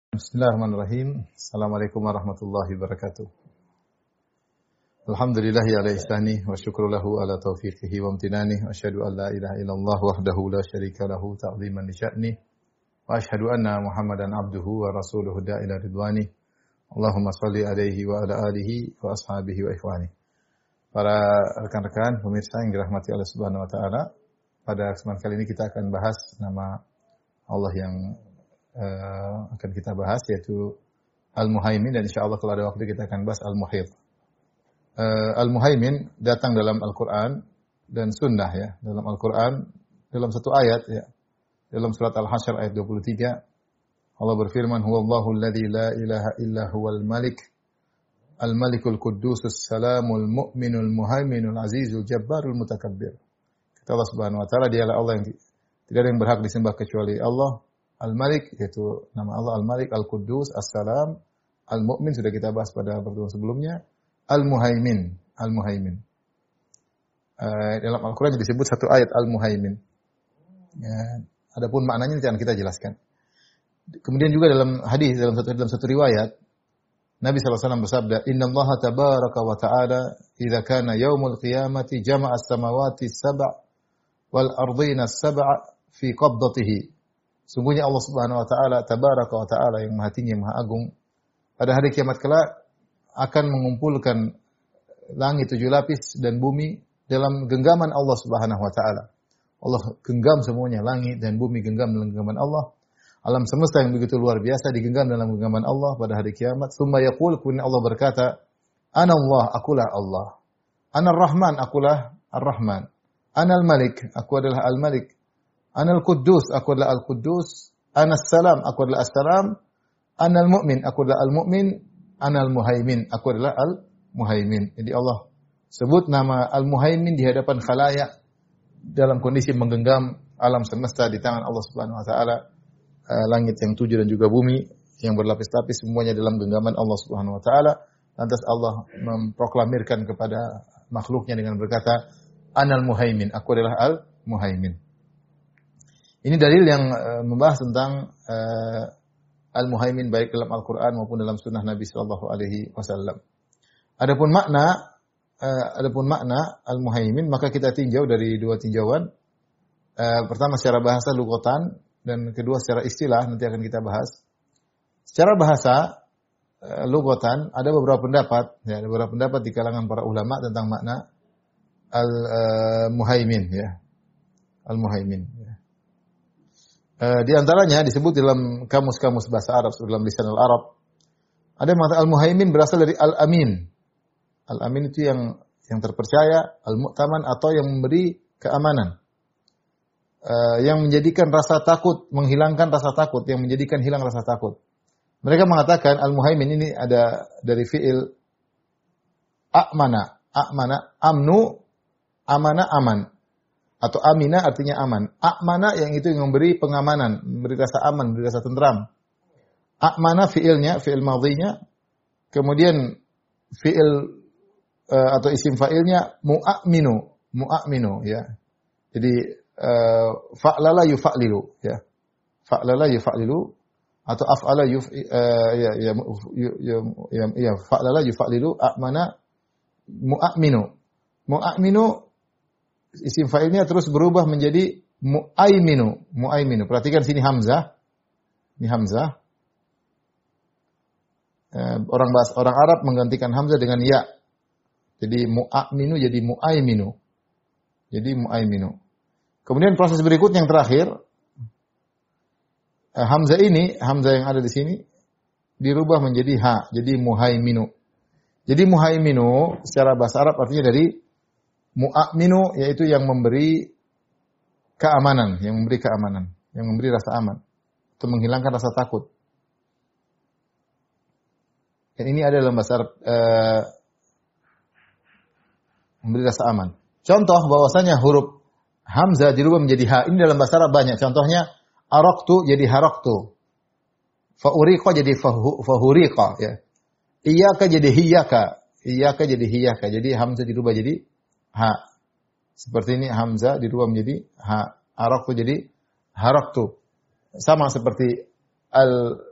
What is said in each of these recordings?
Bismillahirrahmanirrahim. Assalamualaikum warahmatullahi wabarakatuh. Alhamdulillahi ala ihsani wa syukru lahu ala taufiqihi wa amtinani wa asyhadu an la ilaha illallah wahdahu la syarika lahu ta'ziman li sya'ni wa asyhadu anna Muhammadan abduhu wa rasuluhu da'ila ridwani. Allahumma shalli alaihi wa ala alihi wa ashabihi wa ikhwani. Para rekan-rekan pemirsa yang dirahmati Allah Subhanahu wa taala, pada kesempatan kali ini kita akan bahas nama Allah yang akan kita bahas, yaitu Al-Muhaimin, dan insyaallah kalau ada waktu kita akan bahas Al-Muhit. Al-Muhaimin datang dalam Al-Quran dan Sunnah, ya. Dalam Al-Quran, dalam satu ayat, ya. Dalam surat Al-Hasyr ayat 23, Allah berfirman, Huwallahu alladzi la ilaha illa huwal malik, al-malikul qudusus salamul mu'minul muhaiminul azizul jabbarul mutakabbir. Kata Allah Subhanahu wa taala, dialah Allah yang tidak ada yang berhak disembah kecuali Allah. Al-Malik, yaitu nama Allah Al-Malik, Al-Quddus, As-Salam, Al-Mu'min, sudah kita bahas pada pertemuan sebelumnya. Al-Muhaimin, Al-Muhaimin. Dalam Al-Quran disebut satu ayat Al-Muhaimin. Ya, adapun maknanya nanti akan kita jelaskan. Kemudian juga dalam hadis, dalam satu riwayat, Nabi SAW bersabda, Inna Allah tabaraka wa ta'ala, idha kana yaumul qiyamati jama'a as-samawati as-sab'a wal ardina as-sab'a fi qabdatihi. Sungguhnya Allah Subhanahu wa taala tabaraka wa taala yang Maha Tinggi, Maha Agung, pada hari kiamat kelak akan mengumpulkan langit 7 lapis dan bumi dalam genggaman Allah Subhanahu wa taala. Allah genggam semuanya, langit dan bumi genggam dalam genggaman Allah. Alam semesta yang begitu luar biasa digenggam dalam genggaman Allah pada hari kiamat. Tsumma yaqul, kemudian Allah berkata, Ana Allah, akulah Allah. Ana Ar-Rahman, akulah Ar-Rahman. Ana Al-Malik, aku adalah Al-Malik. Ana Al-Quddus, aku adalah Al-Quddus. Ana As-Salam, aku adalah As-Salam. Ana Al-Mu'min, aku adalah Al-Mu'min. Ana Al-Muhaimin, aku adalah Al-Muhaimin. Jadi Allah sebut nama Al-Muhaimin di hadapan khalayak dalam kondisi menggenggam alam semesta di tangan Allah Subhanahu wa taala. Langit yang 7 dan juga bumi yang berlapis-lapis semuanya dalam genggaman Allah Subhanahu wa taala. Lantas Allah memproklamirkan kepada makhluknya dengan berkata, Ana Al-Muhaimin, aku adalah Al-Muhaimin. Ini dalil yang membahas tentang Al-Muhaimin baik dalam Al-Quran maupun dalam sunnah Nabi sallallahu alaihi wasallam. Adapun makna Al-Muhaimin, maka kita tinjau dari dua tinjauan. Pertama secara bahasa lughatan, dan kedua secara istilah, nanti akan kita bahas. Secara bahasa lughatan ada beberapa pendapat, ya, ada beberapa pendapat di kalangan para ulama tentang makna Al-Muhaimin, ya. Al-Muhaimin, ya. Di antaranya disebut dalam kamus-kamus bahasa Arab, dalam lisan al-Arab. Ada yang mengatakan Al-Muhaimin berasal dari Al-Amin. Al-Amin itu yang terpercaya, Al-Mu'taman, atau yang memberi keamanan. Yang menjadikan rasa takut, menghilangkan rasa takut, yang menjadikan hilang rasa takut. Mereka mengatakan Al-Muhaimin ini ada dari fi'il a'mana, amnu, amana, aman. Atau amina artinya aman. A'mana yang itu yang memberi pengamanan, memberi rasa aman, memberi rasa tentram. A'mana fi'ilnya, fi'il madhinya. Kemudian fi'il atau isim fa'ilnya mu'aminu, ya. Jadi fa'lala yufa'lilu, ya. Fa'lala yufa'lilu atau af'ala fa'lala yufa'lilu, a'mana mu'aminu. Mu'aminu isim fa'ilnya terus berubah menjadi mu'aiminu. Perhatikan sini hamzah. Ini hamzah. Orang Arab menggantikan hamzah dengan ya. Jadi mu'aminu jadi mu'aiminu. Kemudian proses berikutnya yang terakhir, hamzah yang ada di sini dirubah menjadi ha, jadi muhaiminu. Jadi muhaiminu secara bahasa Arab artinya dari mu'aminu, yaitu yang memberi keamanan, yang memberi rasa aman, atau menghilangkan rasa takut. Dan ini ada dalam bahasa Arab, memberi rasa aman. Contoh bahwasanya huruf hamzah dirubah menjadi ha, ini dalam bahasa Arab banyak. Contohnya araktu jadi haraktu, fauriqa jadi fahuriqa, ya. Iyaka jadi hiyaka, jadi hamzah dirubah jadi ha. Seperti ini hamzah dirubah menjadi ha. Araktu jadi haraktu. Sama seperti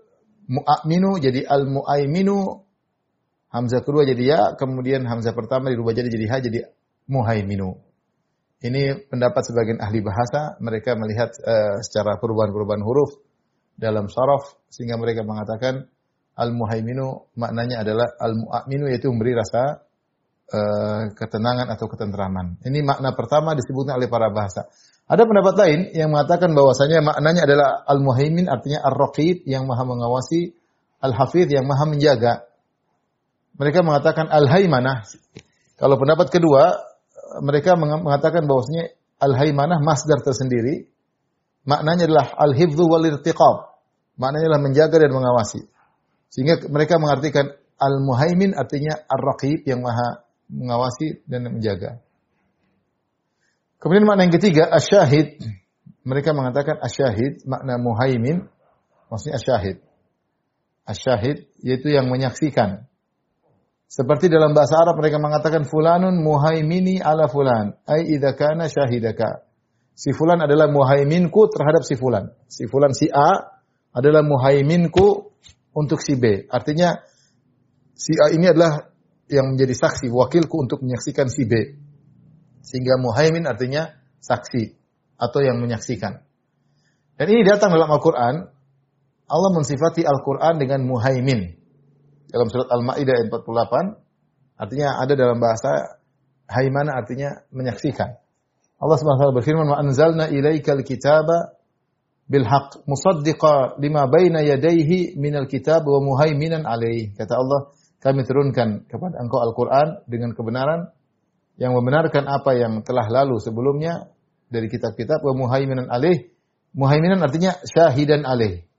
mu'minu jadi al-mu'aiminu, hamzah kedua jadi ya, kemudian hamzah pertama dirubah jadi ha, jadi muhaiminu. Ini pendapat sebagian ahli bahasa, mereka melihat secara perubahan-perubahan huruf dalam sharaf, sehingga mereka mengatakan al-muhaiminu maknanya adalah al-mu'minu, yaitu memberi rasa ketenangan atau ketentraman. Ini makna pertama disebutkan oleh para bahasa. Ada pendapat lain yang mengatakan bahwasanya maknanya adalah al-muhaimin, artinya ar-raqib, yang maha mengawasi, al-hafidh, yang maha menjaga. Mereka mengatakan al-haimanah. Kalau pendapat kedua, mereka mengatakan bahwasanya al-haimanah masdar tersendiri. Maknanya adalah al-hifdhu wal-irtiqab. Maknanya adalah menjaga dan mengawasi. Sehingga mereka mengartikan al-muhaimin artinya ar-raqib, yang maha mengawasi dan menjaga. Kemudian makna yang ketiga, asyahid. Mereka mengatakan asyahid, makna muhaimin, maksudnya asyahid. Asyahid, yaitu yang menyaksikan. Seperti dalam bahasa Arab mereka mengatakan fulanun muhaimini ala fulan, ai idza kana syahidaka. Si fulan adalah muhaiminku terhadap si fulan. Si fulan si A adalah muhaiminku untuk si B. Artinya si A ini adalah yang menjadi saksi, wakilku untuk menyaksikan si B. Sehingga muhaimin artinya saksi atau yang menyaksikan. Dan ini datang dalam Al-Qur'an. Allah mensifati Al-Qur'an dengan muhaimin. Dalam surat Al-Maidah ayat 48, artinya ada dalam bahasa haimana, artinya menyaksikan. Allah Subhanahu wa taala berfirman, "Wa anzalna ilaikal kitaba bil haqq musaddiqan lima baina yadayhi minal kitab wa muhaiminan alaihi." Kata Allah, kami turunkan kepada engkau Al-Qur'an dengan kebenaran yang membenarkan apa yang telah lalu sebelumnya dari kitab-kitab, wa muhaiminan alaihi. Muhaiminan artinya syahidan alaihi.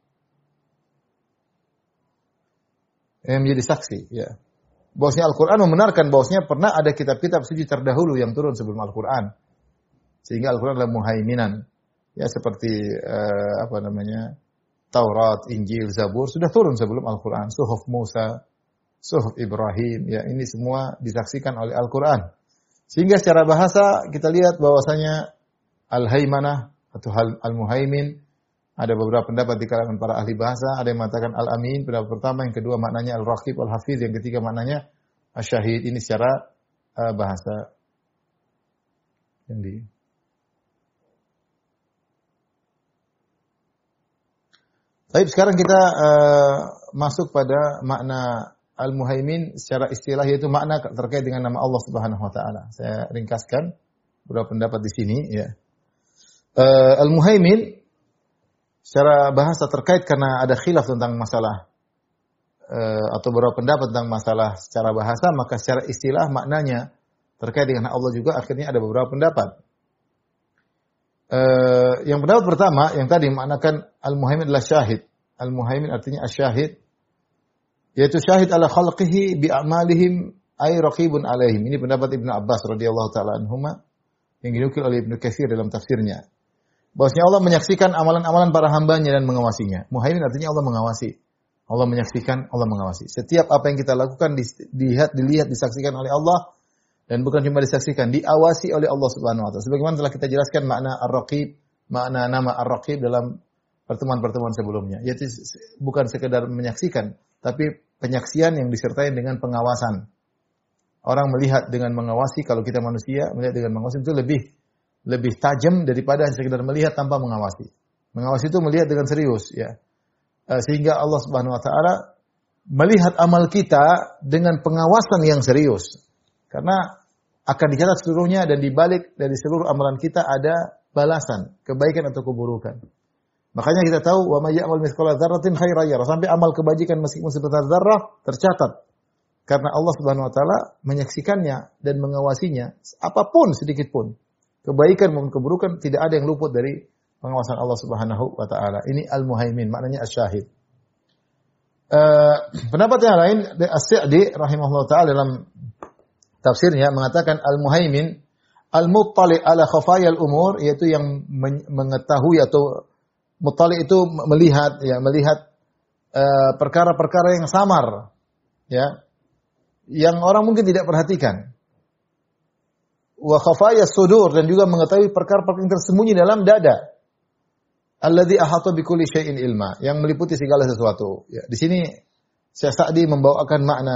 Yang menjadi saksi, ya. Bahwasanya Al-Qur'an membenarkan bahwasanya pernah ada kitab-kitab suci terdahulu yang turun sebelum Al-Qur'an. Sehingga Al-Qur'an adalah muhaiminan. Ya, seperti Taurat, Injil, Zabur sudah turun sebelum Al-Qur'an. Suhuf Musa, Suhuf Ibrahim, ya, ini semua disaksikan oleh Al-Qur'an. Sehingga secara bahasa kita lihat bahwasanya al-haimanah atau al-muhaimin, ada beberapa pendapat di kalangan para ahli bahasa, ada yang mengatakan al-amin, pendapat pertama, yang kedua maknanya al-raqib, al-hafidh, yang ketiga maknanya asyahid. Ini secara bahasa. Baik, sekarang kita masuk pada makna al-muhaimin secara istilah, yaitu makna terkait dengan nama Allah Subhanahu wa taala. Saya ringkaskan beberapa pendapat di sini, ya. Al-muhaimin secara bahasa terkait karena ada khilaf tentang masalah atau beberapa pendapat tentang masalah secara bahasa, maka secara istilah maknanya terkait dengan Allah juga akhirnya ada beberapa pendapat. Yang pendapat pertama yang tadi maknakan al-muhaimin adalah syahid. Al-muhaimin artinya asyahid, yaitu syahid ala khalqihi bi a'malihim ay raqibun alaihim. Ini pendapat Ibnu Abbas radhiyallahu taala anhuma yang dinukil oleh Ibnu Katsir dalam tafsirnya. Bahwasanya Allah menyaksikan amalan-amalan para hambanya dan mengawasinya. Muhaimin artinya Allah mengawasi. Allah menyaksikan, Allah mengawasi. Setiap apa yang kita lakukan dilihat, disaksikan oleh Allah, dan bukan cuma disaksikan, diawasi oleh Allah Subhanahu wa taala. Sebagaimana telah kita jelaskan makna ar-raqib, makna nama ar-raqib dalam pertemuan-pertemuan sebelumnya. Yaitu bukan sekedar menyaksikan, tapi penyaksian yang disertai dengan pengawasan. Orang melihat dengan mengawasi, kalau kita manusia melihat dengan mengawasi itu lebih tajam daripada sekedar melihat tanpa mengawasi. Mengawasi itu melihat dengan serius, ya. Sehingga Allah Subhanahu wa taala melihat amal kita dengan pengawasan yang serius. Karena akan dicatat seluruhnya, dan di balik dari seluruh amalan kita ada balasan, kebaikan atau keburukan. Makanya kita tahu wa may ya'mal mithqala dzarratin khairan yarah, sampai amal kebajikan meskipun sebesar zarrah tercatat. Karena Allah Subhanahu wa taala menyaksikannya dan mengawasinya, apapun sedikit pun. Kebaikan maupun keburukan tidak ada yang luput dari pengawasan Allah Subhanahu wa taala. Ini al-muhaimin, maknanya asyahid. Pendapat yang lain, As-Sa'di rahimahullah taala dalam tafsirnya mengatakan al-muhaimin al-muttali ala khafayal umur, yaitu yang mengetahui, atau muttali itu melihat, ya, melihat perkara-perkara yang samar, ya, yang orang mungkin tidak perhatikan. Wa khafayas sudur, dan juga mengetahui perkara-perkara yang tersembunyi dalam dada. alladzi ahata bikulli syai'in ilma, yang meliputi segala sesuatu. Ya, di sini Syekh Sa'di membawakan makna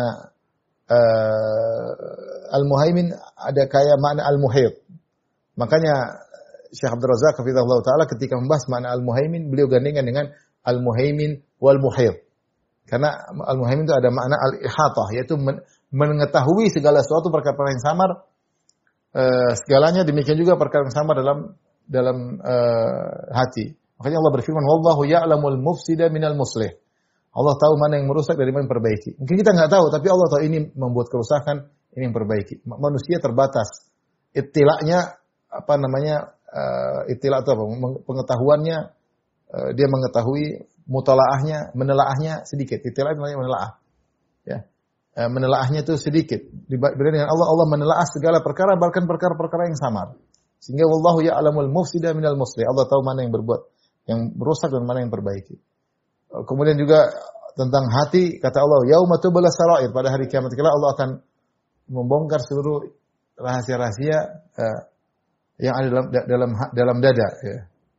al-muhaimin ada kayak makna al-muhit. Makanya Syekh Abdul Razak hafizahullah taala ketika membahas makna al-muhaimin, beliau gandengkan dengan al-muhaimin wal muhit. Karena al-muhaimin itu ada makna al-ihatah, yaitu mengetahui segala sesuatu perkara yang samar, segalanya, demikian juga perkara yang samar dalam hati. Makanya Allah berfirman, wallahu ya'lamul mufsida minal muslih. Allah tahu mana yang merusak dari mana yang perbaiki. Mungkin kita nggak tahu, tapi Allah tahu ini membuat kerusakan, ini yang perbaiki. Manusia terbatas. Ittila'nya ittila' itu apa? Pengetahuannya, dia mengetahui, mutalaahnya, menelaahnya sedikit. Ittila' itu namanya menelaah. Ya. Menelaahnya itu sedikit. Dibanding dengan Allah menelaah segala perkara, bahkan perkara-perkara yang samar. Sehingga wallahu ya'lamul mufsida minal muslih. Allah tahu mana yang berbuat, yang merusak dan mana yang perbaiki. Kemudian juga tentang hati, kata Allah, yauma tubla sarair, pada hari kiamat kelak Allah akan membongkar seluruh rahasia-rahasia yang ada dalam dada, ya.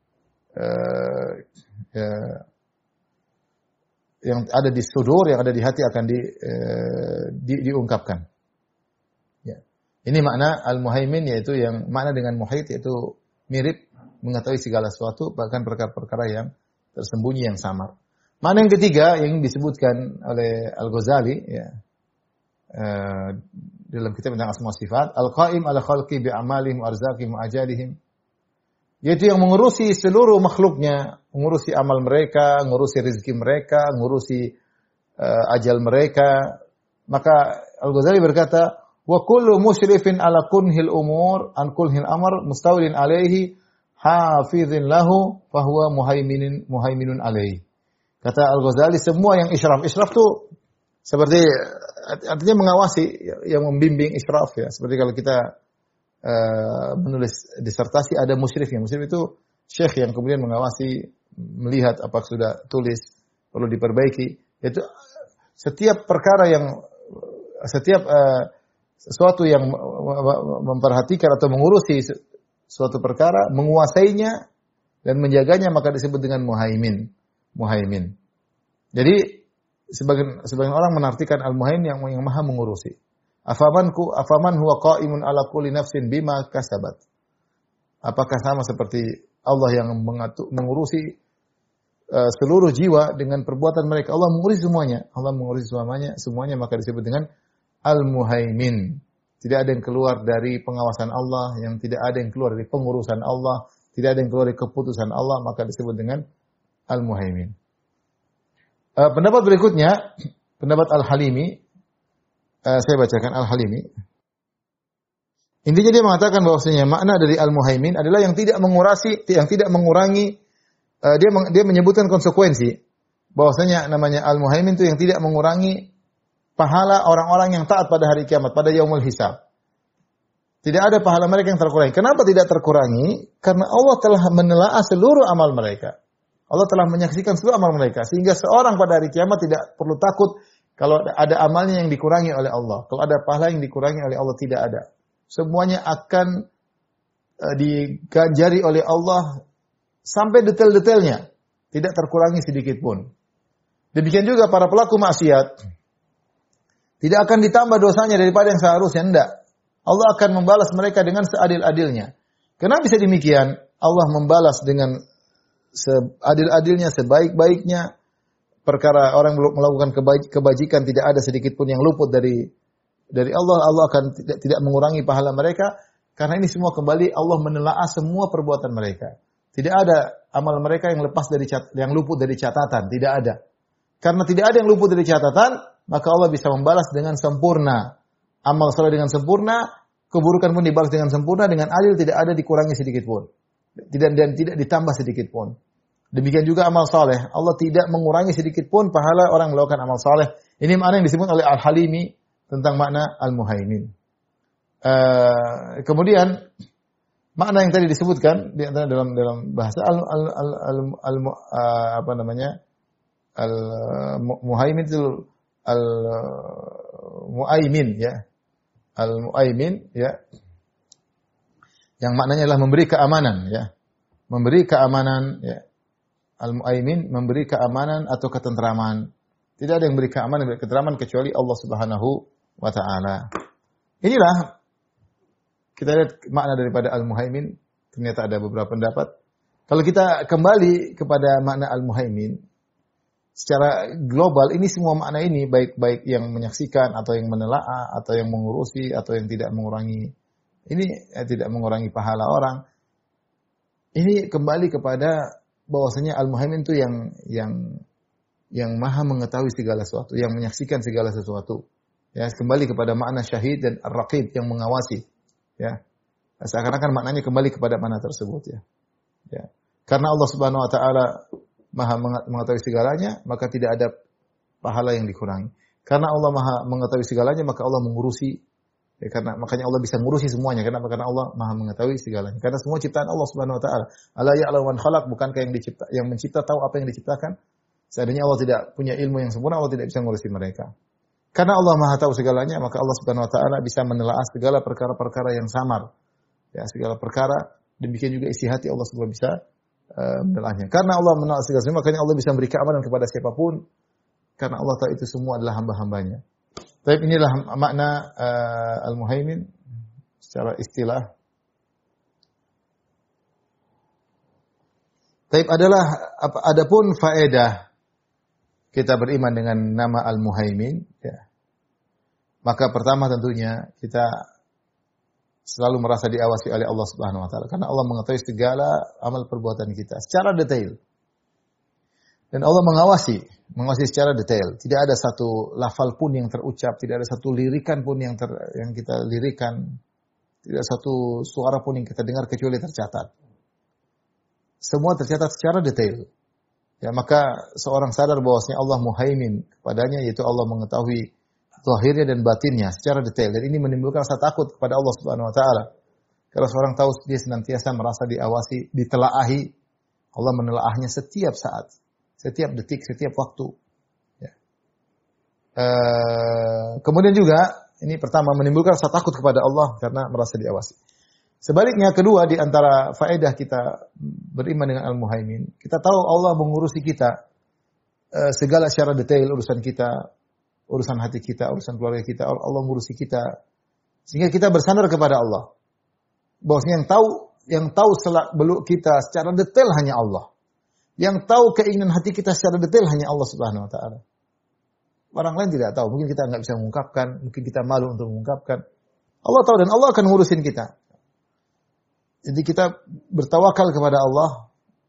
Yang ada di sudur, yang ada di hati akan diungkapkan. Ya. Ini makna al-muhaimin, yaitu yang makna dengan muhait, yaitu mirip, mengetahui segala sesuatu, bahkan perkara-perkara yang tersembunyi, yang samar. Makna yang ketiga yang disebutkan oleh Al-Ghazali, ya, dalam kitab tentang asma sifat, al-qaim ala khalqi bi amalihim wa arzaqihim wa ajalihim, yaitu yang mengurusi seluruh makhluknya, mengurusi amal mereka, mengurusi rezeki mereka, mengurusi ajal mereka. Maka Al-Ghazali berkata, wa kullu musyrifin ala kunhil umur an kulhil amr mustawlin alaihi hafizin lahu fahuwa muhaiminun alaihi. Kata Al-Ghazali, semua yang israf itu seperti, artinya mengawasi, yang membimbing israf, ya. Seperti kalau kita menulis disertasi, ada musyrifnya. Musyrif itu syekh yang kemudian mengawasi, melihat apa sudah tulis, perlu diperbaiki. Itu setiap perkara sesuatu yang memperhatikan atau mengurusi suatu perkara, menguasainya dan menjaganya, maka disebut dengan muhaimin. Jadi sebagian orang menartikan al-muhaimin yang maha mengurusi. Afaman huwa qa'imun ala kulli nafsin bima kasabat. Apakah sama seperti Allah yang mengurusi seluruh jiwa dengan perbuatan mereka? Allah mengurusi semuanya. Semuanya maka disebut dengan al-muhaimin. Tidak ada yang keluar dari pengawasan Allah, yang tidak ada yang keluar dari pengurusan Allah, tidak ada yang keluar dari keputusan Allah, maka disebut dengan al-muhaimin. Pendapat berikutnya, pendapat Al-Halimi, saya bacakan Al-Halimi. Intinya dia mengatakan bahwasanya makna dari al-muhaimin adalah yang tidak mengurangi, dia menyebutkan konsekuensi. Bahwasanya namanya al-muhaimin itu yang tidak mengurangi pahala orang-orang yang taat pada hari kiamat, pada yaumul hisab. Tidak ada pahala mereka yang terkurangi. Kenapa tidak terkurangi? Karena Allah telah menelaah seluruh amal mereka. Allah telah menyaksikan seluruh amal mereka. Sehingga seorang pada hari kiamat tidak perlu takut kalau ada amalnya yang dikurangi oleh Allah. Kalau ada pahala yang dikurangi oleh Allah, tidak ada. Semuanya akan diganjari oleh Allah sampai detail-detailnya. Tidak terkurangi sedikit pun. Demikian juga para pelaku maksiat. Tidak akan ditambah dosanya daripada yang seharusnya. Tidak. Allah akan membalas mereka dengan seadil-adilnya. Kenapa bisa demikian? Allah membalas dengan seadil-adilnya, sebaik-baiknya. Perkara orang melakukan kebajikan, tidak ada sedikit pun yang luput dari Allah. Allah akan tidak mengurangi pahala mereka. Karena ini semua kembali Allah menelaah semua perbuatan mereka. Tidak ada amal mereka yang luput dari catatan. Tidak ada. Karena tidak ada yang luput dari catatan, maka Allah bisa membalas dengan sempurna. Amal saleh dengan sempurna, keburukan pun dibalas dengan sempurna, dengan adil, tidak ada dikurangi sedikit pun. Dan tidak ditambah sedikit pun. Demikian juga amal saleh, Allah tidak mengurangi sedikit pun pahala orang melakukan amal saleh. Ini makna yang disebut oleh Al-Halimi tentang makna al-muhaimin. Kemudian makna yang tadi disebutkan di antara dalam bahasa al-muhaimin itu al-muaimin, ya. Al-muaimin, ya. Yang maknanya adalah memberi keamanan, ya. Memberi keamanan, ya. Al-Mu'aimin memberi keamanan atau ketentraman. Tidak ada yang memberi keamanan dan ketentraman kecuali Allah Subhanahu wa taala. Inilah kita lihat makna daripada Al-Muhaimin. Ternyata ada beberapa pendapat. Kalau kita kembali kepada makna Al-Muhaimin, secara global ini semua makna ini baik yang menyaksikan atau yang menelaah atau yang mengurusi atau yang tidak mengurangi tidak mengurangi pahala orang. Ini kembali kepada bahwasanya Al-Muhaimin itu yang maha mengetahui segala sesuatu, yang menyaksikan segala sesuatu. Ya, kembali kepada makna syahid dan ar-raqib yang mengawasi. Ya. Seakan-akan maknanya kembali kepada makna tersebut ya. Ya. Karena Allah Subhanahu wa taala maha mengetahui segalanya, maka tidak ada pahala yang dikurangi. Karena Allah maha mengetahui segalanya, maka Allah mengurusi. Ya, makanya Allah bisa mengurusi semuanya. Kenapa? Karena Allah maha mengetahui segalanya. Karena semua ciptaan Allah Subhanahu wa taala. Ala ya'lamu man khalaq, bukankah yang mencipta tahu apa yang diciptakan? Seandainya Allah tidak punya ilmu yang sempurna, Allah tidak bisa mengurusi mereka. Karena Allah maha tahu segalanya, maka Allah Subhanahu wa taala bisa menelaah segala perkara-perkara yang samar. Ya, segala perkara, demikian juga isi hati Allah Subhanahu bisa menelaahnya. Karena Allah menelaah segala sesuatu, makanya Allah bisa memberi keamanan kepada siapapun. Karena Allah tahu itu semua adalah hamba-hambanya. Tapi inilah makna Al-Muhaimin secara istilah. Tapi adapun faedah kita beriman dengan nama Al-Muhaimin, ya. Maka pertama tentunya kita selalu merasa diawasi oleh Allah Subhanahu wa taala karena Allah mengetahui segala amal perbuatan kita secara detail. Dan Allah mengawasi secara detail. Tidak ada satu lafal pun yang terucap, tidak ada satu lirikan pun yang kita lirikan, tidak ada satu suara pun yang kita dengar kecuali tercatat. Semua tercatat secara detail. Ya, maka seorang sadar bahwasanya Allah Muhaimin kepadanya, yaitu Allah mengetahui zahirnya dan batinnya secara detail. Dan ini menimbulkan rasa takut kepada Allah Subhanahu wa taala. Karena seorang tahu dia senantiasa merasa diawasi, ditelaahi. Allah menelaahnya setiap saat, setiap detik, setiap waktu. Ya. Kemudian juga ini pertama menimbulkan rasa takut kepada Allah karena merasa diawasi. Sebaliknya kedua di antara faedah kita beriman dengan Al-Muhaimin, kita tahu Allah mengurusi kita segala secara detail urusan kita, urusan hati kita, urusan keluarga kita, Allah mengurusi kita sehingga kita bersandar kepada Allah. Bahwasanya yang tahu seluk-beluk kita secara detail hanya Allah. Yang tahu keinginan hati kita secara detail hanya Allah Subhanahu wa taala. Orang lain tidak tahu, mungkin kita enggak bisa mengungkapkan, mungkin kita malu untuk mengungkapkan. Allah tahu dan Allah akan ngurusin kita. Jadi kita bertawakal kepada Allah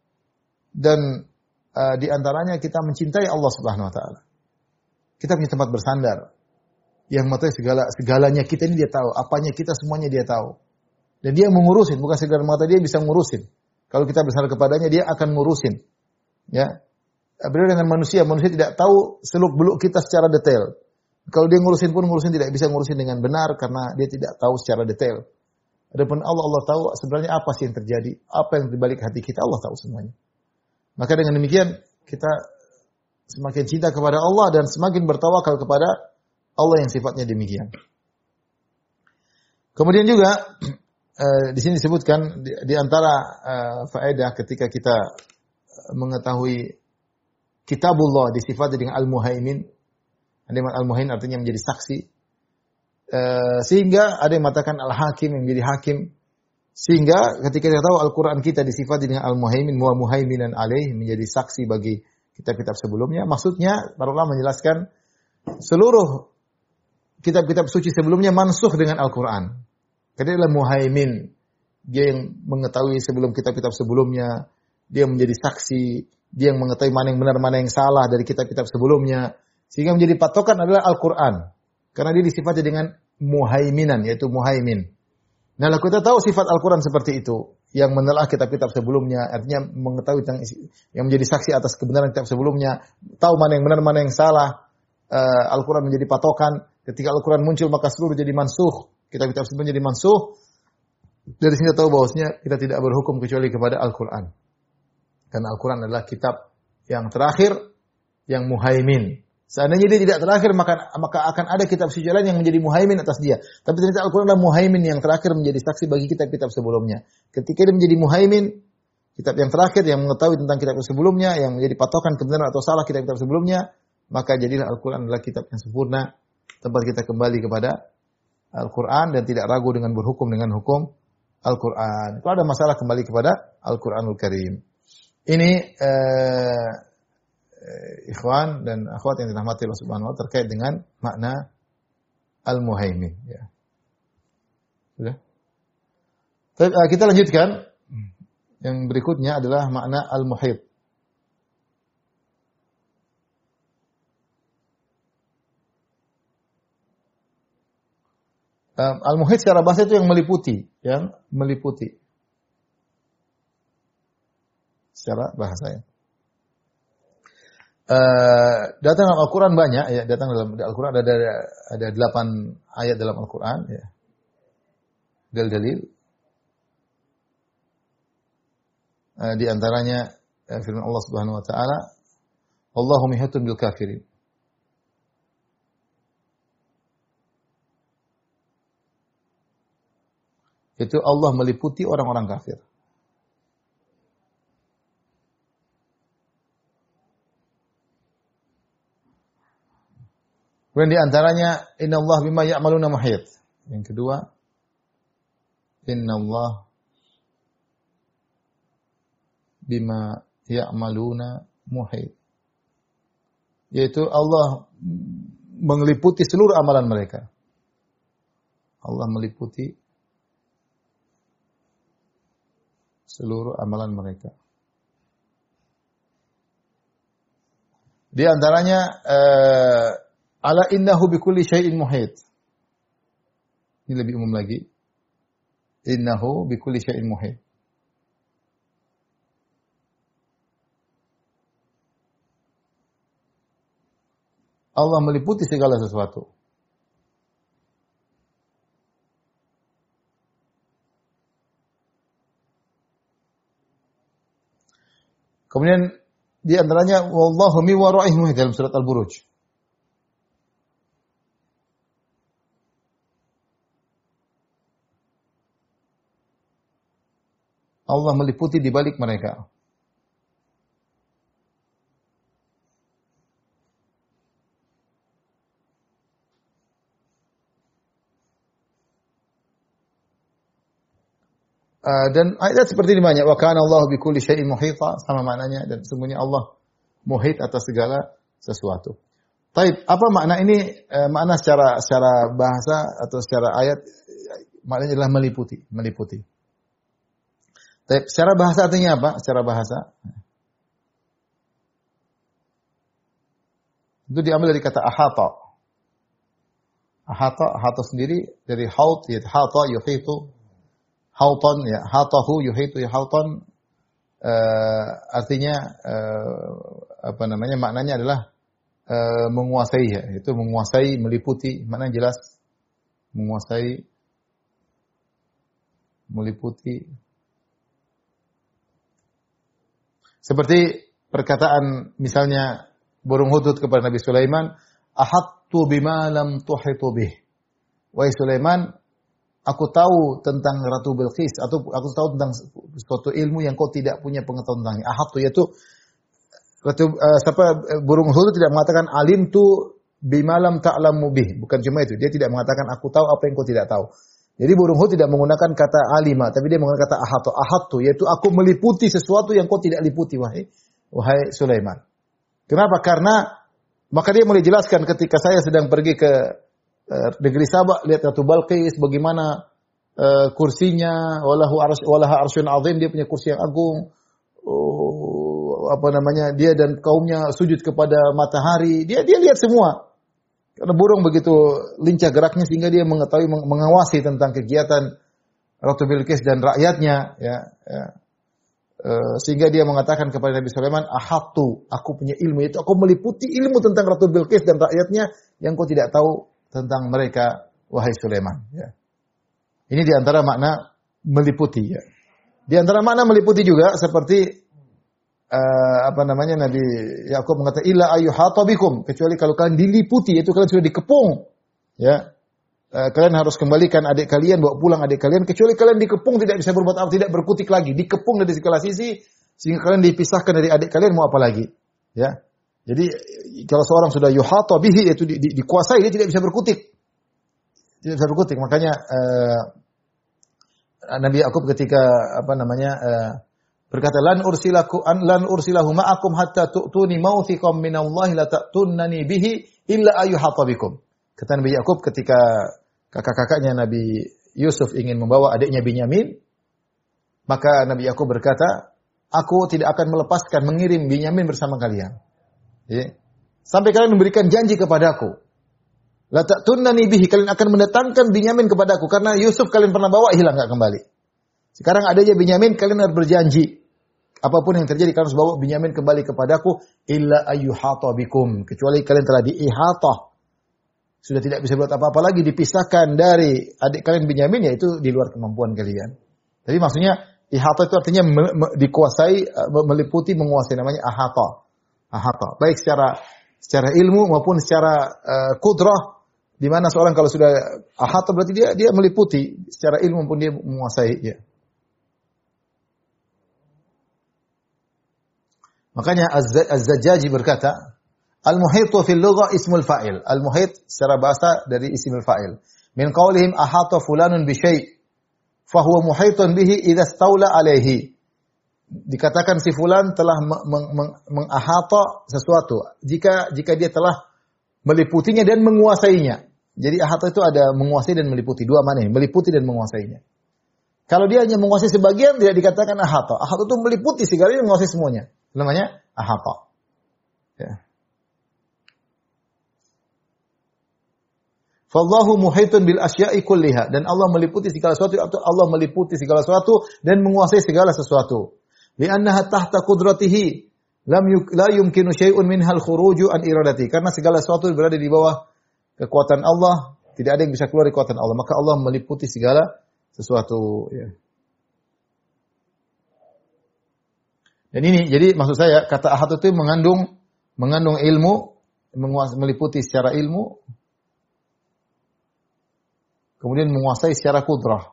dan di antaranya kita mencintai Allah Subhanahu wa taala. Kita punya tempat bersandar. Yang mengetahui segalanya kita ini dia tahu, apanya kita semuanya dia tahu. Dan dia mengurusin, bukan sekedar mengetahui, dia bisa ngurusin. Kalau kita bersandar kepadanya dia akan ngurusin. Ya. Berbeda dengan manusia tidak tahu seluk-beluk kita secara detail. Kalau dia ngurusin tidak bisa ngurusin dengan benar karena dia tidak tahu secara detail. Adapun Allah tahu sebenarnya apa sih yang terjadi, apa yang dibalik hati kita, Allah tahu semuanya. Maka dengan demikian kita semakin cinta kepada Allah dan semakin bertawakal kepada Allah yang sifatnya demikian. Kemudian juga di sini disebutkan di antara faedah ketika kita mengetahui Kitabullah disifati dengan Al-Muhaimin. Al-Muhaimin artinya menjadi saksi. Sehingga ada yang mengatakan Al-Hakim yang menjadi hakim. Sehingga ketika kita tahu Al-Quran kita disifati dengan Al-Muhaimin wa muhaiminan alaih menjadi saksi bagi kitab-kitab sebelumnya. Maksudnya para ulama menjelaskan seluruh kitab-kitab suci sebelumnya mansukh dengan Al-Quran. Karena adalah muhaimin. Dia yang mengetahui sebelum kitab-kitab sebelumnya. Dia menjadi saksi. Dia yang mengetahui mana yang benar, mana yang salah dari kitab-kitab sebelumnya. Sehingga menjadi patokan adalah Al-Quran. Karena dia disifati dengan muhaiminan, yaitu muhaimin. Nah, kita tahu sifat Al-Quran seperti itu. Yang menelaah kitab-kitab sebelumnya. Artinya mengetahui yang menjadi saksi atas kebenaran kitab sebelumnya. Tahu mana yang benar, mana yang salah. Al-Quran menjadi patokan. Ketika Al-Quran muncul, maka seluruh jadi mansuh. Kitab-kitab sebelumnya jadi mansuh. Dari sini kita tahu bahwasanya kita tidak berhukum kecuali kepada Al-Quran. Karena Al-Quran adalah kitab yang terakhir, yang muhaimin. Seandainya dia tidak terakhir, maka akan ada kitab suci lain yang menjadi muhaimin atas dia. Tapi ternyata Al-Quran adalah muhaimin yang terakhir menjadi saksi bagi kitab-kitab sebelumnya. Ketika dia menjadi muhaimin, kitab yang terakhir yang mengetahui tentang kitab sebelumnya, yang menjadi patokan kebenaran atau salah kitab-kitab sebelumnya, maka jadilah Al-Quran adalah kitab yang sempurna, tempat kita kembali kepada Al-Quran dan tidak ragu dengan berhukum dengan hukum Al-Quran. Kalau ada masalah kembali kepada Al-Quranul Karim. Ini ikhwan dan akhwat yang dirahmati Allah Subhanahu wa taala terkait dengan makna Al-Muhaimin, ya. Sudah? Kita lanjutkan. Yang berikutnya adalah makna Al-Muhit. Al-Muhit secara bahasa itu yang meliputi, secara bahasa ya. Datang dalam Al-Quran banyak ya, datang dalam Al-Quran ada 8 ayat dalam Al-Quran ya. Dalil. Di antaranya firman Allah Subhanahu wa taala, "Wallahu muhitun bil kafirin." Itu Allah meliputi orang-orang kafir. Kemudian di antaranya innallaha bima ya'maluna muhit. Yang kedua, innallaha bima ya'maluna muhit. Yaitu Allah meliputi seluruh amalan mereka. Allah meliputi seluruh amalan mereka. Di antaranya ala innahu bikulli syai'in muhit. Ini lebih umum lagi. Innahu bikulli syai'in muhit. Allah meliputi segala sesuatu. Kemudian di antaranya wallahu min wara'ihim dalam surat Al-Buruj. Allah meliputi di balik mereka. Dan ayat seperti ini banyak. Wa kana Allahu bikulli syai'in muhita, sama maknanya, dan sesungguhnya Allah muhit atas segala sesuatu. Taib, apa makna ini? Makna secara bahasa atau secara ayat maknanya adalah meliputi. Taib, secara bahasa artinya apa? Secara bahasa itu diambil dari kata ahata. Ahata sendiri dari haut, yaitu hata yuhitu. Hautan ya, hatahu yuhitu ya hautan, artinya maknanya adalah menguasai ya, itu menguasai, meliputi, maknanya jelas menguasai, meliputi. Seperti perkataan misalnya burung hudhud kepada Nabi Sulaiman, ahattu bima lam tuhitu bih. Wahai Sulaiman, aku tahu tentang Ratu Bilqis, atau aku tahu tentang suatu ilmu yang kau tidak punya pengetahuan tentangnya. Ahatu, yaitu burung hudhud tidak mengatakan alim tu bimalam ta'lamu bih. Bukan cuma itu. Dia tidak mengatakan aku tahu apa yang kau tidak tahu. Jadi burung hudhud tidak menggunakan kata alima, tapi dia menggunakan kata ahatu. Ahatu, yaitu aku meliputi sesuatu yang kau tidak liputi, wahai Sulaiman. Kenapa? Karena maka dia mulai jelaskan ketika saya sedang pergi ke negeri Sabah, lihat Ratu Balqis bagaimana kursinya, walaha arsyun azim, dia punya kursi yang agung. Dia dan kaumnya sujud kepada matahari. Dia lihat semua. Karena burung begitu lincah geraknya sehingga dia mengetahui, mengawasi tentang kegiatan Ratu Bilqis dan rakyatnya, ya. Sehingga dia mengatakan kepada Nabi Sulaiman, ahatu, aku punya ilmu, itu aku meliputi ilmu tentang Ratu Bilqis dan rakyatnya yang kau tidak tahu tentang mereka, wahai Sulaiman. Ya. Ini diantara makna meliputi. Ya. Di antara makna meliputi juga seperti Nabi Yakub mengatakan illa ayyuhata bikum, kecuali kalau kalian diliputi, itu kalian sudah dikepung. Ya. kalian harus kembalikan adik kalian, bawa pulang adik kalian, kecuali kalian dikepung tidak bisa berbuat apa, tidak berkutik lagi, dikepung dari segala sisi, sehingga kalian dipisahkan dari adik kalian, mau apa lagi? Ya. Jadi kalau seorang sudah yuhata bihi, itu dikuasai, dia tidak bisa berkutik. Tidak bisa berkutik. Makanya Nabi Yakub ketika berkata lan ursilahu ma'akum hatta tu'tuni mawthiqam minallahi la ta'tunnani bihi illa ayyuhata bikum. Kata Nabi Yakub ketika kakak-kakaknya Nabi Yusuf ingin membawa adiknya Binyamin, maka Nabi Yakub berkata, aku tidak akan melepaskan mengirim Binyamin bersama kalian. Ya. Sampai kalian memberikan janji kepadaku. La ta'tunnani bihi, kalian akan mendatangkan Binyamin kepadaku karena Yusuf kalian pernah bawa hilang enggak kembali. Sekarang adanya Binyamin, kalian harus berjanji. Apapun yang terjadi kalian harus bawa Binyamin kembali kepadaku illa ayyuhata bikum, kecuali kalian telah diihata. Sudah tidak bisa buat apa-apa lagi, dipisahkan dari adik kalian Binyamin, yaitu di luar kemampuan kalian. Jadi maksudnya ihata itu artinya dikuasai, meliputi, menguasai, namanya ahata. Ahata. Baik secara ilmu maupun secara kudrah, di mana seorang kalau sudah ahata berarti dia meliputi, secara ilmu pun dia menguasai. Ya. Makanya Az-Zajjaji berkata, al-muhitu fil lugha ismul fa'il. Al-muhit secara bahasa dari ismul fa'il. Min qaulihim ahata fulanun bi syai' fa huwa muhitun bihi idza staula alaihi. Dikatakan si fulan telah mengahata sesuatu jika dia telah meliputinya dan menguasainya. Jadi ahata itu ada menguasai dan meliputi, dua makna, meliputi dan menguasainya. Kalau dia hanya menguasai sebagian tidak dikatakan ahata. Ahata itu meliputi segalanya, menguasai semuanya. Namanya ahata. Ya. Fallahu muhitun bil asya'i kulliha, dan Allah meliputi segala sesuatu, atau Allah meliputi segala sesuatu dan menguasai segala sesuatu. Li'annaha tahta qudratihi la yumkinu syai'un minhal khuruju an iradati, karena segala sesuatu berada di bawah kekuatan Allah, tidak ada yang bisa keluar dari kekuatan Allah, maka Allah meliputi segala sesuatu, ya. Dan ini jadi maksud saya kata ahad itu mengandung ilmu, meliputi secara ilmu, kemudian menguasai secara kudrah.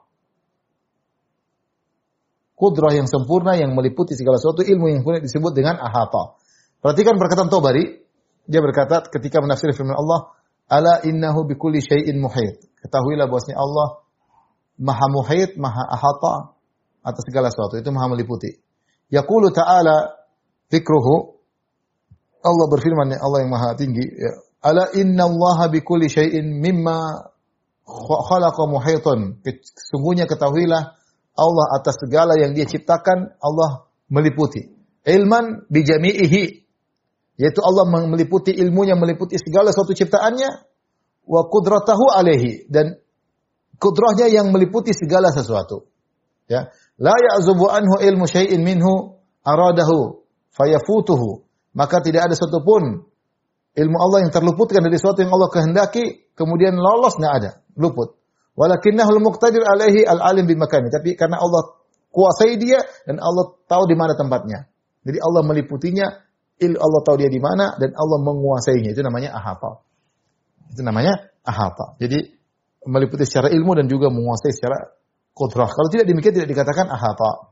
Kudrah yang sempurna yang meliputi segala sesuatu, ilmu yang sempurna disebut dengan ahata. Perhatikan perkataan Tabari, dia berkata ketika menafsir firman Allah, ala innahu bikulli syai'in muhit. Ketahuilah bahwasanya Allah maha muhit, maha ahata atas segala sesuatu, itu maha meliputi. Yaqulu ta'ala fikruhu, Allah berfirman, Allah yang maha tinggi, ya, ala innallaha bikulli syai'in mimma khalaqa muhitun. Sungguhnya ketahuilah Allah atas segala yang Dia ciptakan, Allah meliputi. Ilman bijami'ihi, yaitu Allah meliputi ilmunya, meliputi segala suatu ciptaannya, wa qudratahu alaihi, dan kudrahnya yang meliputi segala sesuatu. Ya, la ya'zubu anhu ilmu syai'in minhu aradahu fayafutuhu. Maka tidak ada satupun ilmu Allah yang terluputkan dari sesuatu yang Allah kehendaki kemudian lolos, enggak ada, luput. Walakinnahul muqtadir alaihi al-alim bimakani. Tapi karena Allah kuasai dia dan Allah tahu di mana tempatnya. Jadi Allah meliputinya, Allah tahu dia di mana dan Allah menguasainya. Itu namanya ahata. Itu namanya ahata. Jadi meliputi secara ilmu dan juga menguasai secara qudrah. Kalau tidak demikian tidak dikatakan ahata.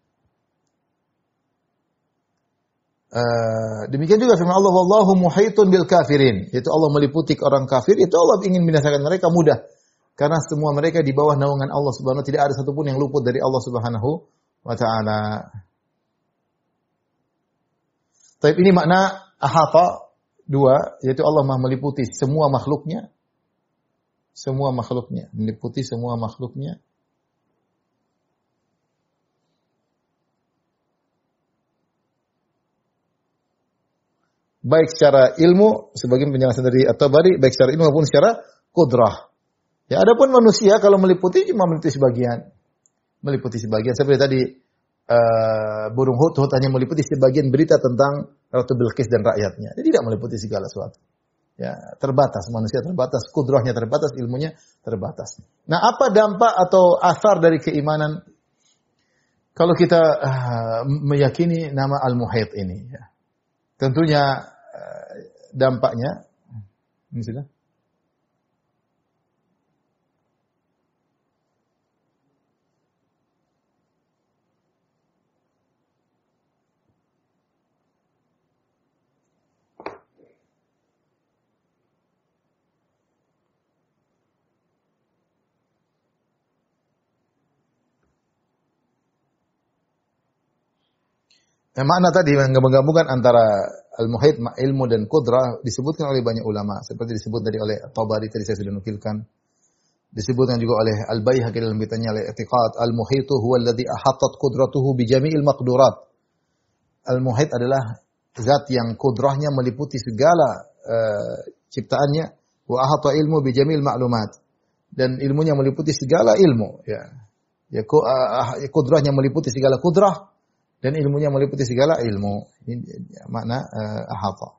Demikian juga firman Allah, wallahu muhitun bil kafirin. Yaitu Allah meliputi orang kafir, itu Allah ingin binasakan mereka mudah. Karena semua mereka di bawah naungan Allah Subhanahu wa ta'ala, tidak ada satupun yang luput dari Allah Subhanahu wa ta'ala. Tapi ini makna ahata dua, yaitu Allah Maha meliputi semua makhluknya. Semua makhluknya, meliputi semua makhluknya. Baik secara ilmu, sebagian penjelasan dari At-Tabari, baik secara ilmu maupun secara qudrah. Ya, adapun manusia kalau meliputi cuma meliputi sebagian. Meliputi sebagian. Seperti tadi burung hut hanya meliputi sebagian berita tentang Ratu Bilqis dan rakyatnya. Dia tidak meliputi segala sesuatu. Ya, terbatas, manusia terbatas, kudrahnya terbatas, ilmunya terbatas. Nah, apa dampak atau asar dari keimanan kalau kita meyakini nama Al-Muhit ini, ya. Tentunya dampaknya, misalnya, Makna tadi menggabungkan antara al-muhit, ilmu dan qudrah disebutkan oleh banyak ulama. Seperti disebut tadi oleh Tabari tadi saya sudah nukilkan. Disebutkan juga oleh Al-Baihaqi dalam kitabnya Al-I'tiqad, al-muhitu huwa alladhi ahatat qudratuhu bi jami'il maqdurat. Al-muhit adalah zat yang kudrahnya meliputi segala ciptaannya, wa ahata ilmu bi jami'il ma'lumat. Dan ilmunya meliputi segala ilmu, ya. Ya kudrahnya meliputi segala kudrah dan ilmunya meliputi segala ilmu. Ini makna ahata.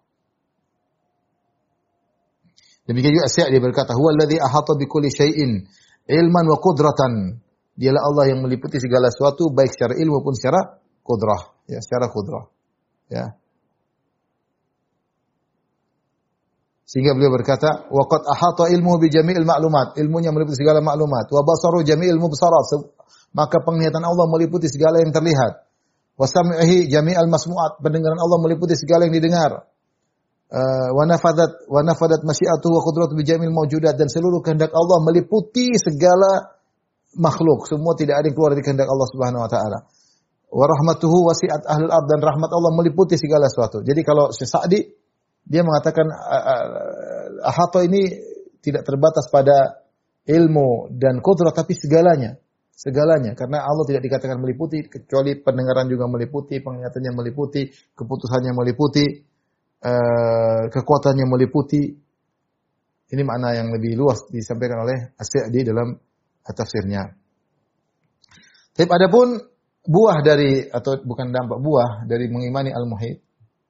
Demikian juga Sa'di berkata, "Huwa alladhi ahata bi kulli syai'in ilman wa qudratan." Dialah Allah yang meliputi segala sesuatu baik secara ilmu maupun secara qudrah, ya, secara qudrah. Ya. Sehingga beliau berkata, "Wa qad ahata ilmuhu bi jami'il ma'lumat." Ilmunya meliputi segala maklumat. "Wa basaru jami'il mubsarat." Maka penglihatan Allah meliputi segala yang terlihat. "Wa sam'ihi jami'al masmu'at." Pendengaran Allah meliputi segala yang didengar. Wa nafadat masyiatuhu wa qudratuhu bi jami'il mawjudat, dan seluruh kehendak Allah meliputi segala makhluk. Semua tidak ada yang keluar dari kehendak Allah Subhanahu wa taala. Wa rahmatuhu wasi'at ahlul ard, dan rahmat Allah meliputi segala sesuatu. Jadi kalau Syekh Sa'di dia mengatakan ahata ini tidak terbatas pada ilmu dan qudrah, tapi segalanya. Segalanya. Karena Allah tidak dikatakan meliputi, kecuali pendengaran juga meliputi, penglihatannya meliputi, keputusannya meliputi, kekuatannya meliputi. Ini makna yang lebih luas disampaikan oleh As-Sa'di dalam tafsirnya. Tapi adapun buah dari, atau bukan dampak, buah dari mengimani al-muhit,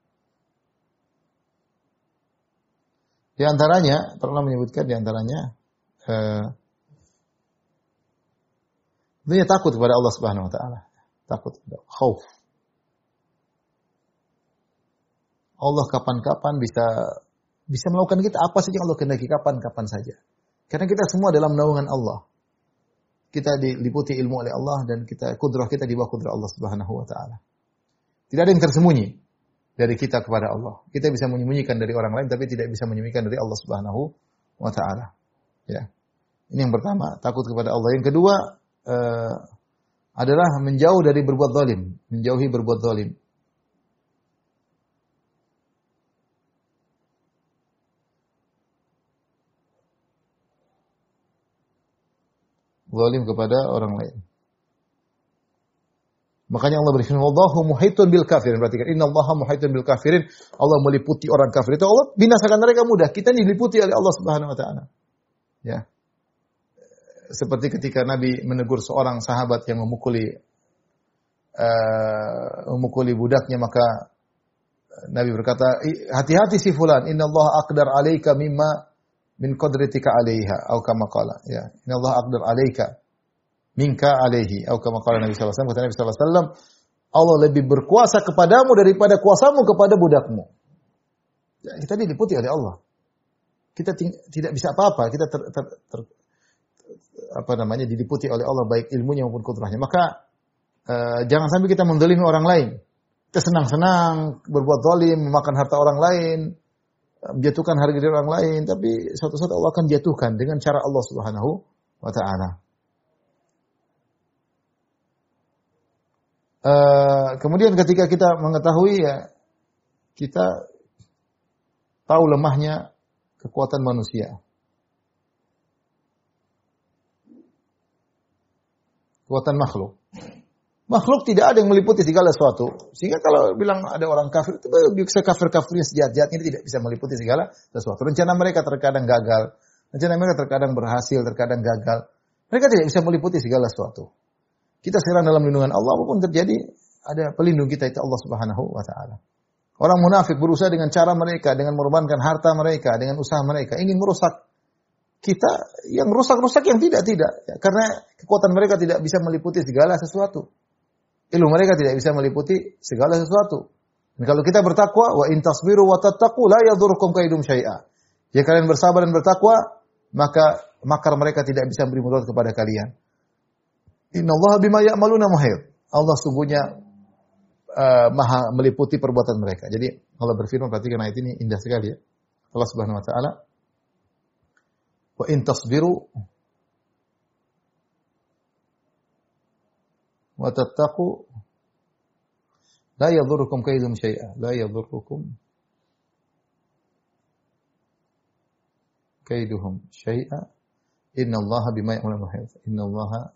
di antaranya, pernah menyebutkan di antaranya, tentunya takut kepada Allah Subhanahu wa taala. Takut, khauf. Allah kapan-kapan bisa melakukan kita apa saja yang Allah kehendaki, kapan-kapan saja. Karena kita semua dalam naungan Allah. Kita diliputi ilmu oleh Allah, dan kudrah kita di bawah kudrah Allah Subhanahu wa taala. Tidak ada yang tersembunyi dari kita kepada Allah. Kita bisa menyembunyikan dari orang lain, tapi tidak bisa menyembunyikan dari Allah Subhanahu wa taala. Ya. Ini yang pertama, takut kepada Allah. Yang kedua adalah menjauh dari berbuat zalim, menjauhi berbuat zalim. Zalim kepada orang lain. Makanya Allah berfirman, "Wallahu muhitun bil kafirin." Perhatikan, "Innallaha muhitun bil kafirin." Allah meliputi orang kafir. Itu Allah binasakan mereka mudah. Kita ini diliputi oleh Allah Subhanahu wa taala. Ya. Seperti ketika Nabi menegur seorang sahabat yang memukuli budaknya, maka Nabi berkata, "Hati-hati si fulan, innallaha aqdar 'alaika mimma min qadratika 'alaiha," atau kama qala. Ya, innallaha aqdar 'alaika minka 'alaihi, atau kama qala Nabi sallallahu alaihi wasallam. Kata Nabi sallallahu alaihi wasallam, Allah lebih berkuasa kepadamu daripada kuasamu kepada budakmu. Ya, kita diliputi oleh Allah. Kita tidak bisa apa-apa, kita diliputi oleh Allah baik ilmunya maupun kudrahnya. Maka jangan sampai kita menzalimi orang lain. Kita senang-senang berbuat zalim, memakan harta orang lain, menjatuhkan harga diri orang lain, tapi suatu saat Allah akan jatuhkan dengan cara Allah Subhanahu wa taala. Kemudian ketika kita mengetahui, ya, kita tahu lemahnya kekuatan manusia. Kekuatan makhluk. Makhluk tidak ada yang meliputi segala sesuatu. Sehingga kalau bilang ada orang kafir, itu bisa kafir-kafirnya sejahat-jahatnya, ini tidak bisa meliputi segala sesuatu. Rencana mereka terkadang gagal. Rencana mereka terkadang berhasil, terkadang gagal. Mereka tidak bisa meliputi segala sesuatu. Kita sekarang dalam lindungan Allah, apapun terjadi, ada pelindung kita, itu Allah Subhanahu wa taala. Orang munafik berusaha dengan cara mereka, dengan mengorbankan harta mereka, dengan usaha mereka, ingin merusak kita, yang rusak-rusak yang tidak. Ya, karena kekuatan mereka tidak bisa meliputi segala sesuatu. Ilmu mereka tidak bisa meliputi segala sesuatu. Dan kalau kita bertakwa, wa in tasbiru wa tattaqu la yadhurrukum kaidum syai'a. Jika kalian bersabar dan bertakwa, maka makar mereka tidak bisa memberi mudarat kepada kalian. Innallaha bima ya'maluna muhit. Allah sungguhnya maha meliputi perbuatan mereka. Jadi Allah berfirman, perhatikan ayat ini indah sekali, ya. Allah Subhanahu wa taala, wa in tasbiru wa tattaqu, La yadhurrukum kaiduhum syai'a. La yadhurrukum kaiduhum syai'a. Innallaha bima ya'maluna muhit. Innallaha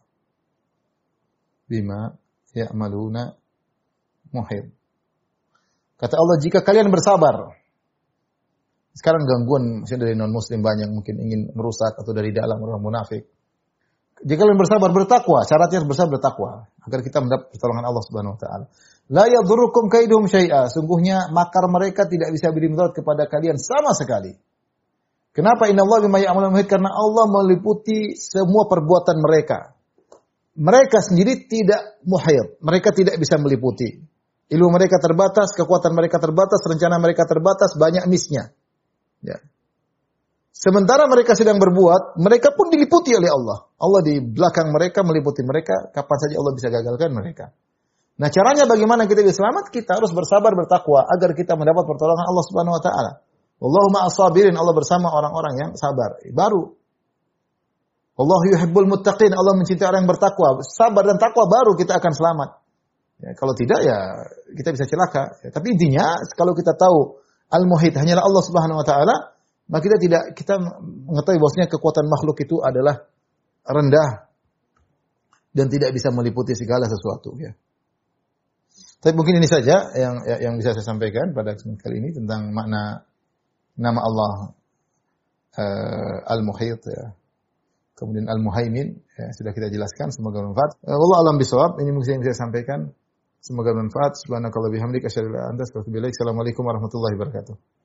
bima ya'maluna muhit. Kata Allah, jika kalian bersabar. Sekarang gangguan misalnya dari non-muslim banyak mungkin ingin merusak atau dari dalam orang munafik. Jika kalian bersabar bertakwa, syaratnya bersabar bertakwa agar kita mendapat pertolongan Allah Subhanahu wa taala. La yadhurrukum kaiduhum syai'a. Sungguhnya makar mereka tidak bisa beri mudarat kepada kalian sama sekali. Kenapa? Innallaha bima ya'maluna muhit, karena Allah meliputi semua perbuatan mereka. Mereka sendiri tidak muhit, mereka tidak bisa meliputi. Ilmu mereka terbatas, kekuatan mereka terbatas, rencana mereka terbatas, banyak misnya. Ya. Sementara mereka sedang berbuat, mereka pun diliputi oleh Allah. Allah di belakang mereka meliputi mereka, kapan saja Allah bisa gagalkan mereka. Nah, caranya bagaimana kita bisa selamat? Kita harus bersabar, bertakwa agar kita mendapat pertolongan Allah Subhanahu wa taala. Wallahu ma'as sabirin, Allah bersama orang-orang yang sabar. Baru Allah yuhibbul muttaqin, Allah mencintai orang yang bertakwa. Sabar dan takwa baru kita akan selamat. Ya, kalau tidak ya kita bisa celaka. Ya, tapi intinya kalau kita tahu al-muhit hanyalah Allah Subhanahu wa taala, maka kita mengetahui bahwasanya kekuatan makhluk itu adalah rendah dan tidak bisa meliputi segala sesuatu, ya. Tapi mungkin ini saja yang bisa saya sampaikan pada kesempatan kali ini tentang makna nama Allah Al-Muhit, ya. Kemudian Al-Muhaimin, ya, sudah kita jelaskan, semoga bermanfaat. Wallahu a'lam bishawab. Ini mungkin yang bisa saya sampaikan. Semoga bermanfaat. Subhanakallahumma bihamdika asyhadu an la ilaha illa anta astaghfiruka wa atubu ilaik. Assalamualaikum warahmatullahi wabarakatuh.